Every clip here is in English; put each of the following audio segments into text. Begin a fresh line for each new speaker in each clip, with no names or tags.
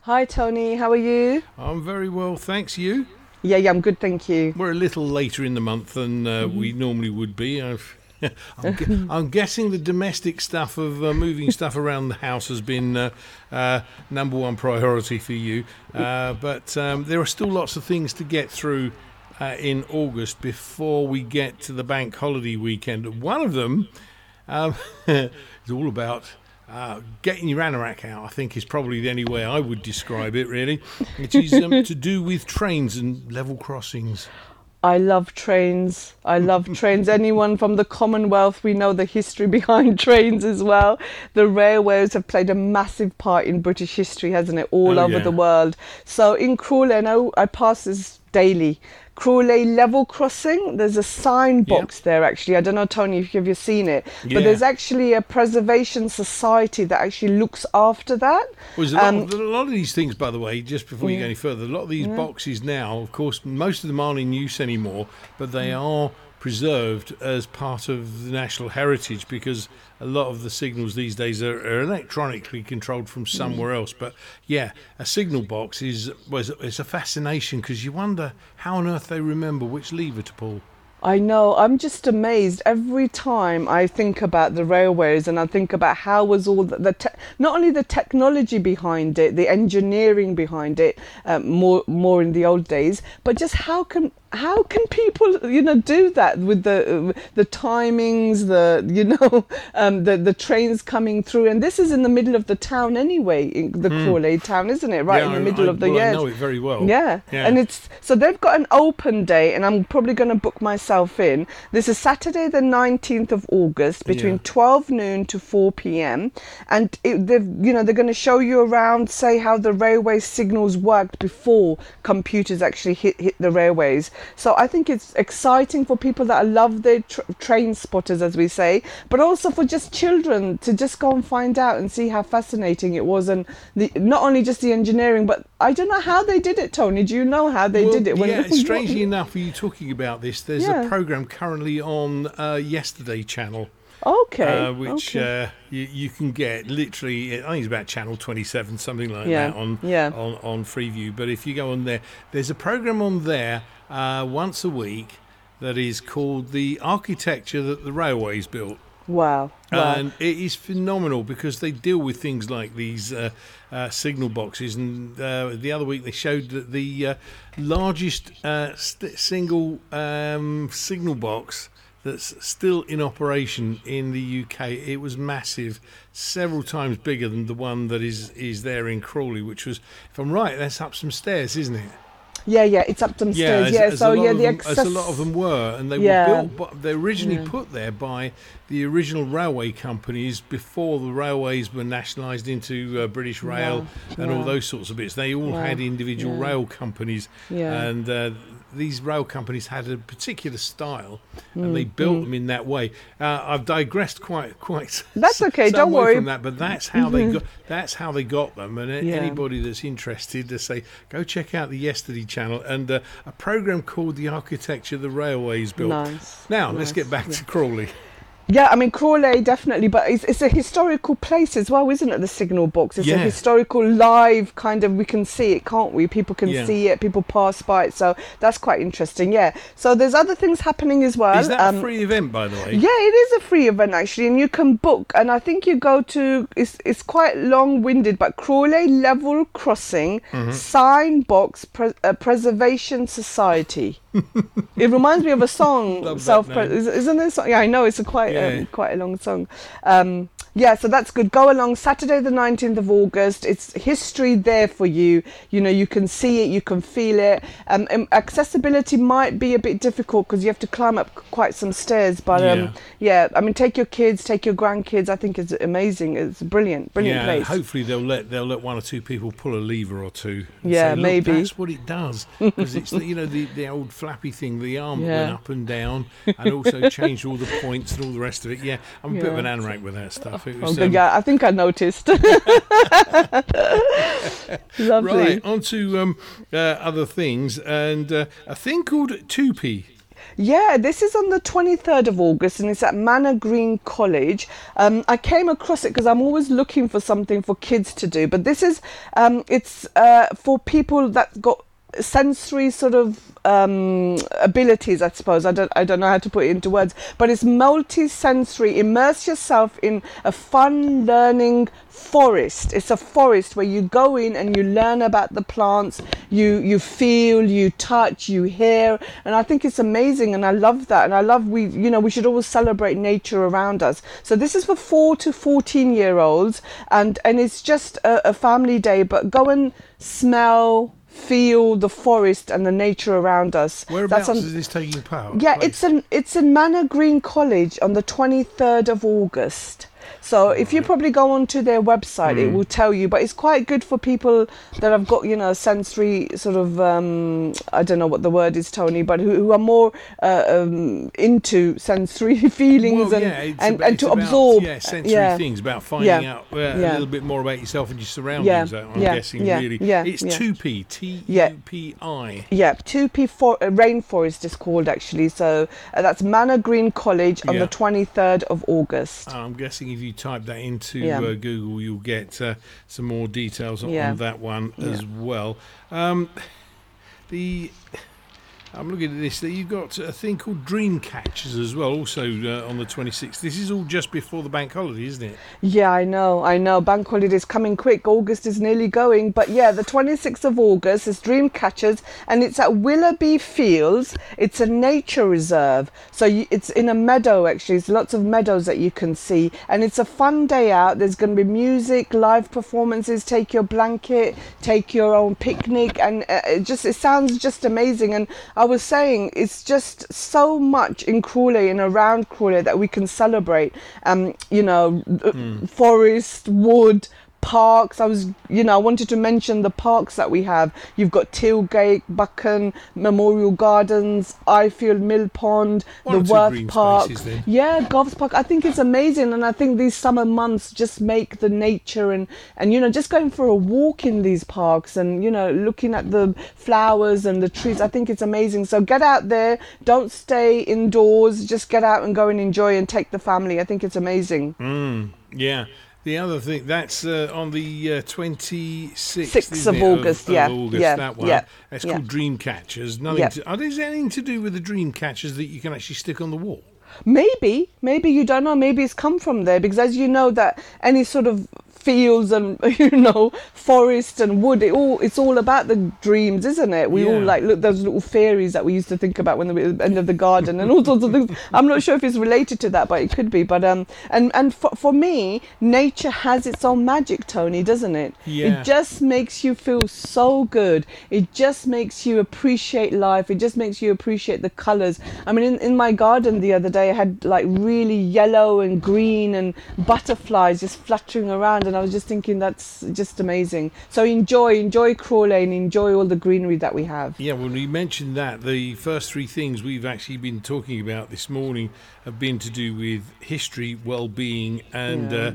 Hi Tony, how are you?
I'm very well, thanks. You?
Yeah, I'm good, thank you.
We're a little later in the month than we normally would be. I'm guessing the domestic stuff of moving stuff around the house has been number one priority for you. But there are still lots of things to get through in August before we get to the bank holiday weekend. One of them is all about getting your anorak out, I think, is probably the only way I would describe it, really. It is to do with trains and level crossings.
I love trains. I love trains. Anyone from the Commonwealth, we know the history behind trains as well. The railways have played a massive part in British history, hasn't it? All over the world. So in Crawley, I know I pass this daily. Crawley level crossing, there's a sign box there actually. I don't know, Tony, if you've seen it, but there's actually a preservation society that actually looks after that.
Well, there's a lot of these things, by the way, just before you go any further, a lot of these boxes now, of course, most of them aren't in use anymore, but they are preserved as part of the national heritage because a lot of the signals these days are electronically controlled from somewhere else. But yeah, a signal box it's a fascination because you wonder how on earth they remember which lever to pull.
I know, I'm just amazed every time I think about the railways and I think about how was all not only the technology behind it, the engineering behind it, more in the old days, but just how can people do that with the timings, the trains coming through, and this is in the middle of the town anyway, in the Crawley town, isn't it? Right in the middle of the year.
I know it very well.
Yeah, and it's so they've got an open day, and I'm probably going to book myself in. This is Saturday the 19th of August between 12 noon to 4 p.m. and they're going to show you around, say how the railway signals worked before computers actually hit the railways. So I think it's exciting for people that love their train spotters, as we say, but also for just children to just go and find out and see how fascinating it was, and not only just the engineering, but I don't know how they did it, Tony. Do you know how they did it?
Strangely enough, you talking about this, there's a program currently on Yesterday Channel. Which you can get literally, I think it's about channel 27, something like that on Freeview. But if you go on there, there's a program on there once a week that is called The Architecture That the Railways Built.
Wow.
And it is phenomenal because they deal with things like these signal boxes. And the other week they showed that the largest single signal box that's still in operation in the UK. It was massive, several times bigger than the one that is there in Crawley, which was, if I'm right, that's up some stairs, isn't it?
Yeah, it's up some stairs.
As a lot of them were, and they were built. They originally put there by the original railway companies before the railways were nationalised into British Rail and all those sorts of bits. They all had individual rail companies, and these rail companies had a particular style, and they built them in that way. I've digressed quite.
That's okay. Don't worry.
From that, but that's how they got. That's how they got them. And anybody that's interested, to say, go check out the Yesterday Channel and a program called The Architecture the Railways Built.
Nice.
Now let's get back to Crawley.
Yeah, I mean, Crawley, definitely, but it's a historical place as well, isn't it, the signal box? It's a historical live kind of, we can see it, can't we? People can see it, people pass by it, so that's quite interesting, So there's other things happening as well.
Is that a free event, by the way?
Yeah, it is a free event, actually, and you can book, and I think you go to, it's quite long-winded, but Crawley Level Crossing Sign Box Preservation Society. It reminds me of a song, isn't there a song? Yeah, I know, it's quite a long song. So that's good. Go along Saturday the 19th of August. It's history there for you. You can see it, you can feel it. Accessibility might be a bit difficult because you have to climb up quite some stairs, but I mean, take your kids, take your grandkids. I think it's amazing. It's a brilliant place.
Hopefully they'll let one or two people pull a lever or two.
Yeah,
say,
maybe
that's what it does, because it's the old flappy thing, the arm that went up and down, and also changed all the points and all the rest of it. Yeah, I'm a bit of an anorak with that stuff. It was,
I think I noticed. Lovely.
Right, on to other things, and a thing called Tupi.
Yeah, this is on the 23rd of August and it's at Manor Green College. I came across it because I'm always looking for something for kids to do, but this is, it's for people that got sensory sort of abilities, I suppose. I don't know how to put it into words, but it's multi-sensory. Immerse yourself in a fun learning forest. It's a forest where you go in and you learn about the plants, you feel, you touch, you hear, and I think it's amazing, and I love that. And I love, we should always celebrate nature around us. So this is for 4 to 14-year-olds, and it's just a family day, but go and smell, feel the forest and the nature around us.
Whereabouts is this taking part?
Yeah, it's in Manor Green College on the 23rd of August. So if you probably go onto their website, it will tell you. But it's quite good for people that have got, sensory sort of, I don't know what the word is, Tony, but who are more into sensory feelings and to absorb.
Yeah, sensory things, about finding out a little bit more about yourself and your surroundings, I'm guessing, really.
Yeah,
it's 2P, T-U-P-I.
Yeah, 2P Rainforest is called, actually. So that's Manor Green College on the 23rd of August.
I'm guessing if you type that into Google, you'll get some more details on that one as well. I'm looking at this. You've got a thing called Dream Catchers as well, also on the 26th. This is all just before the bank holiday, isn't it?
Yeah, I know. Bank holiday is coming quick. August is nearly going. But yeah, the 26th of August is Dream Catchers, and it's at Willoughby Fields. It's a nature reserve. So it's in a meadow, actually. There's lots of meadows that you can see. And it's a fun day out. There's going to be music, live performances. Take your blanket, take your own picnic. And it sounds just amazing. And I was saying, it's just so much in Crawley and around Crawley that we can celebrate. Forest, wood, parks. I wanted to mention the parks that we have. You've got Tilgate, Buchan, Memorial Gardens, Ifield, Mill Pond, the Worth Park. Yeah, Govs Park. I think it's amazing, and I think these summer months just make the nature and just going for a walk in these parks and looking at the flowers and the trees. I think it's amazing. So get out there. Don't stay indoors. Just get out and go and enjoy and take the family. I think it's amazing.
Yeah. The other thing, that's on the 26th
6th of August,
that one. It's called Dream Catchers. Are there anything to do with the Dream Catchers that you can actually stick on the wall?
Maybe you don't know. Maybe it's come from there, because as you know that any sort of fields and forest and wood, it's all about the dreams, isn't it? We all look those little fairies that we used to think about when we were at the end of the garden and all sorts of things. I'm not sure if it's related to that, but it could be. But and for me, nature has its own magic, Tony, doesn't it? It just makes you feel so good. It just makes you appreciate life. It just makes you appreciate the colours. I mean, in my garden the other day, I had like really yellow and green and butterflies just fluttering around, and I was just thinking that's just amazing. So enjoy Crawley and enjoy all the greenery that we have.
Yeah, when we mentioned that, the first three things we've actually been talking about this morning have been to do with history, well-being, and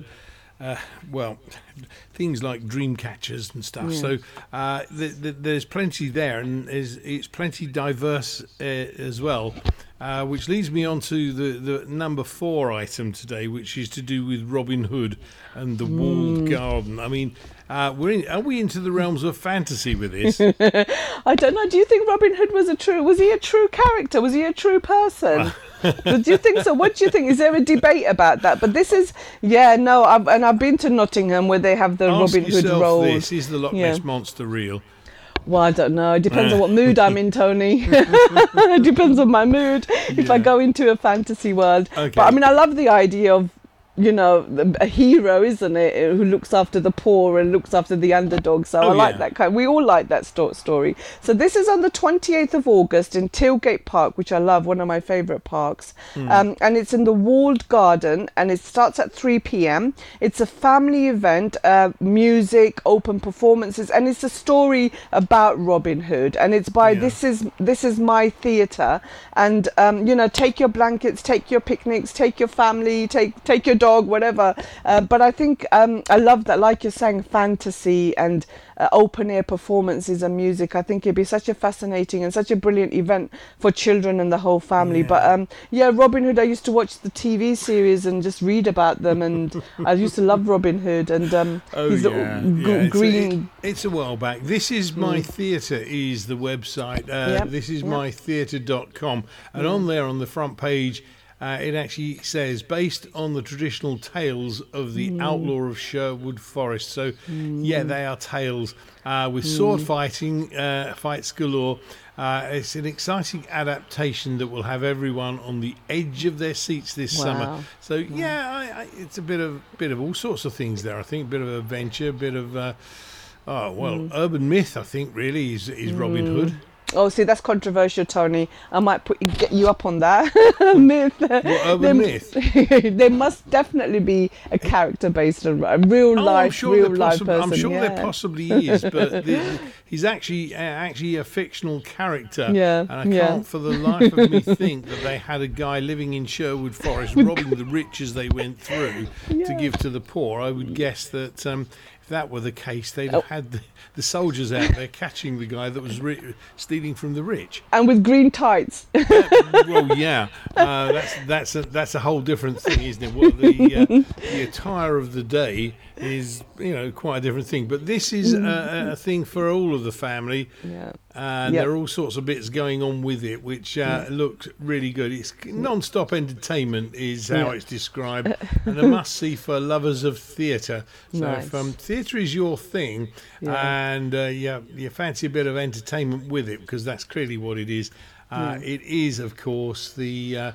things like dream catchers and stuff. So there's plenty there, and it's plenty diverse as well. Which leads me on to the number 4 item today, which is to do with Robin Hood and the walled garden. I mean, are we into the realms of fantasy with this?
I don't know. Do you think Robin Hood was he a true character? Was he a true person? Do you think so? What do you think? Is there a debate about that? But this is, I've been to Nottingham where they have the Robin Hood role.
Is the Loch Ness Monster real?
Well, I don't know. It depends on what mood I'm in, Tony. It depends on my mood if I go into a fantasy world. Okay. But I mean, I love the idea of, a hero, isn't it, who looks after the poor and looks after the underdog. So I like that kind. We all like that story. So this is on the 28th of August in Tilgate Park, which I love, one of my favourite parks. And it's in the walled garden, and it starts at 3 p.m. It's a family event, music, open performances, and it's a story about Robin Hood. And it's by This is My Theatre. And take your blankets, take your picnics, take your family, take your dog dog, whatever. But I think I love that, like you're saying, fantasy and open air performances and music. I think it'd be such a fascinating and such a brilliant event for children and the whole family. But Robin Hood, I used to watch the TV series and just read about them, and I used to love Robin Hood and green.
It's a while back. This is My Theatre is the website. This is mytheatre.com, and on there on the front page, it actually says, based on the traditional tales of the outlaw of Sherwood Forest. So, they are tales with sword fighting, fights galore. It's an exciting adaptation that will have everyone on the edge of their seats this summer. So, it's a bit of all sorts of things there. I think a bit of adventure, a bit of urban myth. I think really is Robin Hood.
Oh, see, that's controversial, Tony. I might get you up on that myth.
What urban myth?
There must definitely be a character based on a real life person.
I'm sure there possibly is, but he's actually a fictional character. And I can't for the life of me think that they had a guy living in Sherwood Forest robbing the rich as they went through to give to the poor. I would guess that if that were the case, they'd have had the soldiers out there catching the guy that was stealing from the rich, and
with green tights.
That's a whole different thing, isn't it? Well, the attire of the day is quite a different thing, but this is a thing for all of the family, and there are all sorts of bits going on with it which look really good. It's non-stop entertainment is how it's described, and a must-see for lovers of theatre. So if theatre is your thing, and you fancy a bit of entertainment with it, because that's clearly what it is. It is, of course, the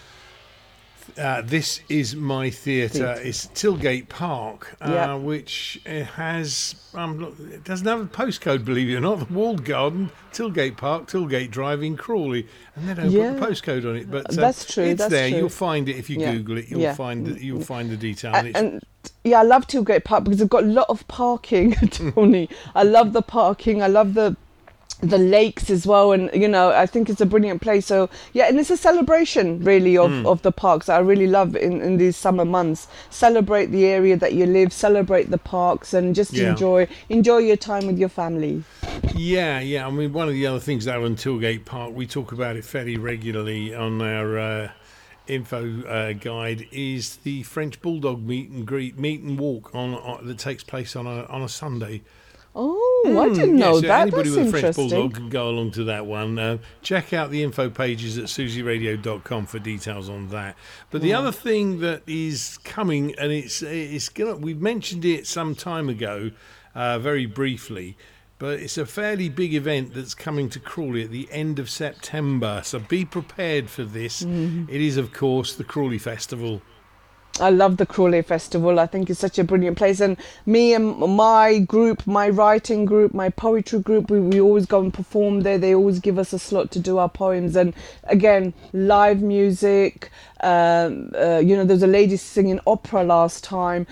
This Is My Theatre. It's Tilgate Park, which has it doesn't have a postcode, believe it or not. The Walled Garden, Tilgate Park, Tilgate Drive in Crawley, and they don't put the postcode on it. But
that's true.
It's
that's
there.
True.
You'll find it if you Google it. You'll find the detail.
And I love Tilgate Park because they've got a lot of parking, Tony. I love the parking. I love the lakes as well, and I think it's a brilliant place. So and it's a celebration really of the parks. I really love in these summer months. Celebrate the area that you live, celebrate the parks, and just enjoy your time with your family. I mean, one of the other things that on Tilgate Park, we talk about it fairly regularly on our info guide, is the French Bulldog meet and walk that takes place on a Sunday. Oh, I didn't know that.
Anybody
That's
with a French
interesting.
Bulldog can go along to that one. Check out the info pages at susiradio.com for details on that. But the other thing that is coming, and it's gonna, we mentioned it some time ago, very briefly, but it's a fairly big event that's coming to Crawley at the end of September. So be prepared for this. It is, of course, the Crawley Festival.
I love the Crawley Festival. I think it's such a brilliant place. And me and my group, my writing group, my poetry group, we always go and perform there. They always give us a slot to do our poems. And again, live music. There was a lady singing opera last time.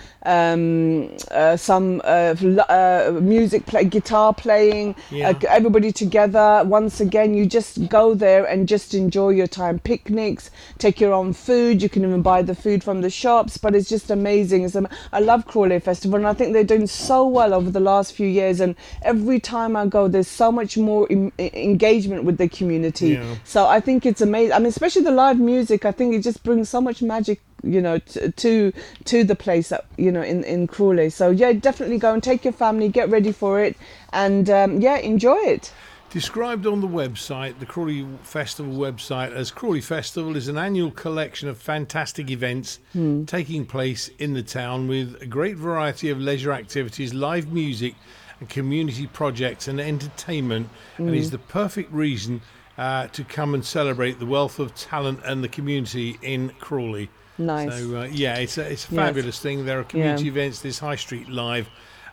Some music, guitar playing. Everybody together. Once again, you just go there and just enjoy your time. Picnics, take your own food. You can even buy the food from the shops. But it's just amazing. I love Crawley Festival, and I think they're doing so well over the last few years. And every time I go, there's so much more engagement with the community. So I think it's amazing. I mean, especially the live music. I think it just brings so much magic, to the place that, in Crawley. So definitely go and take your family, get ready for it, and enjoy it.
Described on the website, the Crawley Festival website, as Crawley Festival is an annual collection of fantastic events taking place in the town with a great variety of leisure activities, live music and community projects and entertainment, and is the perfect reason to come and celebrate the wealth of talent and the community in Crawley.
Nice.
So it's a fabulous thing. There are community events. There's High Street Live.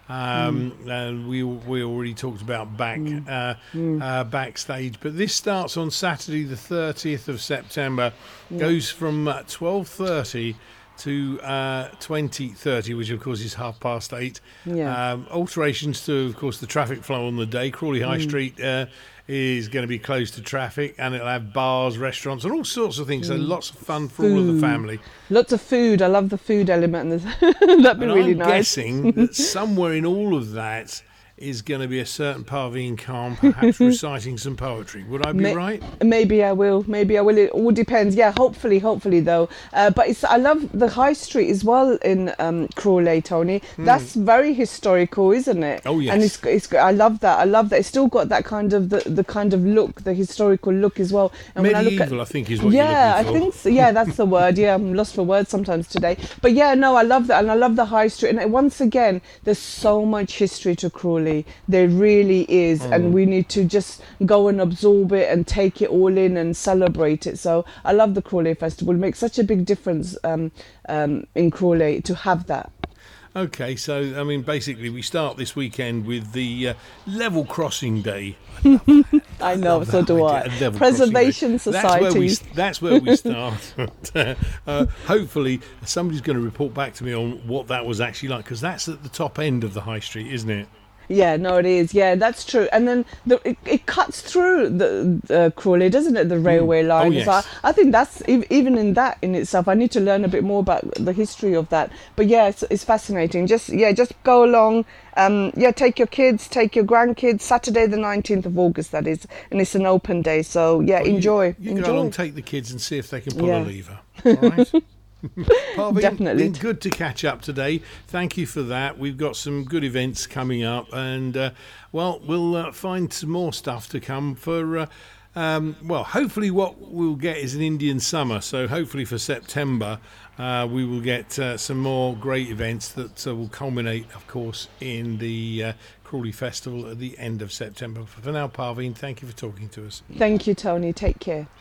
And we already talked about backstage, but this starts on Saturday the 30th of September, goes from 12:30 to 2030, which of course is 8:30.
Yeah.
Alterations to, of course, the traffic flow on the day. Crawley High Street is going to be closed to traffic, and it'll have bars, restaurants, and all sorts of things. So lots of fun for all of the family.
Lots of food. I love the food element. That'd be really
I'm
nice.
guessing that somewhere in all of that is going to be a certain Parveen Khan perhaps reciting some poetry. Would I be right?
Maybe I will. It all depends. Yeah, hopefully though. But I love the High Street as well in Crawley, Tony. That's very historical, isn't it?
Oh yes.
And it's I love that. It's still got that kind of the kind of look, the historical look as well. And
medieval, I think, is what you're looking for.
I think so. Yeah, that's the word. Yeah, I'm lost for words sometimes today. But yeah, no, I love that, and I love the High Street. And once again, there's so much history to Crawley. There really is, and we need to just go and absorb it and take it all in and celebrate it. So I love the Crawley Festival. It makes such a big difference in Crawley to have that.
Okay, so I mean, basically, we start this weekend with the Level Crossing Day.
I know, so do I. Preservation Society.
That's where we start. Hopefully, somebody's going to report back to me on what that was actually like, because that's at the top end of the High Street, isn't it?
Yeah, no, it is. Yeah, that's true. And then it cuts through the Crawley, doesn't it? The railway line.
Oh, yes.
So I think that's even in that in itself. I need to learn a bit more about the history of that. But yeah, it's fascinating. Just go along. Take your kids, take your grandkids. Saturday the 19th of August, that is, and it's an open day. So yeah, enjoy.
You go along, take the kids, and see if they can pull a lever. All right. Parveen,
Definitely.
Been good to catch up today. Thank you for that. We've got some good events coming up, and we'll find some more stuff to come for. Hopefully what we'll get is an Indian summer. So hopefully for September, we will get some more great events that will culminate, of course, in the Crawley Festival at the end of September. For now, Parveen, thank you for talking to us.
Thank you, Tony. Take care.